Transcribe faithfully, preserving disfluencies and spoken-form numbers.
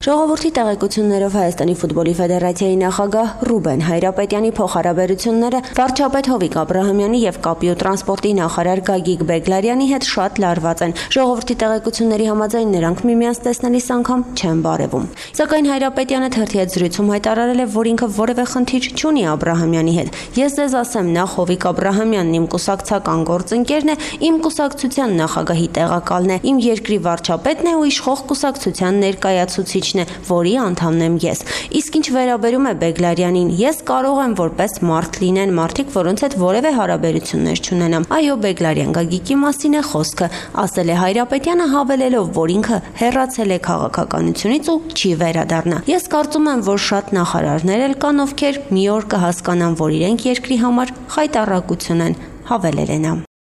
Ժողովրդի տեղեկություններով Հայաստանի ֆուտբոլի ֆեդերացիայի նախագահ Ռուբեն Հայրապետյանի փոխհարաբերությունները վարչապետ Հովիկ Աբրահամյանի եւ կապի ու տրանսպորտի նախարար Գագիկ Բեգլարյանի հետ շատ լարված են։ Ժողովրդի տեղեկությունների համաձայն նրանք միմյանց տեսնելիս անգամ չեն բարևում։ Սակայն Հայրապետյանը թերթի հետ զրույցում հայտարարել է, որ ինքը որևէ խնդիր չունի Աբրահամյանի հետ։ Ես ձեզ ասեմ, նախ Հովիկ Աբրահամյանն իմ կուսակցական գործընկերն է, իմ կուսակցության նախագահի տեղակալն է, իմ երկրի վարչապետն է ու իշխող կուսակցության ներկայացուցիչ, որի անդամն եմ ես։ Իսկ ինչ վերաբերում է Բեգլարյանին, ես կարող եմ որպես մարդ լինեն մարդիկ, որոնց հետ որևէ հարաբերություններ չունենամ։ Այո, Բեգլարյան Գագիկի մասին է խոսքը, ասել է Հայրապետյանը, հավելելով, որ ինքը հեռացել է քաղաքականությունից ու չի վերադառնա։ Ես կարծում եմ, որ շատ նախարարներ էլ կան, ովքեր մի օր կհասկանան, որ իրենք երկրի համար խայտառակություն են, հավելել է նա։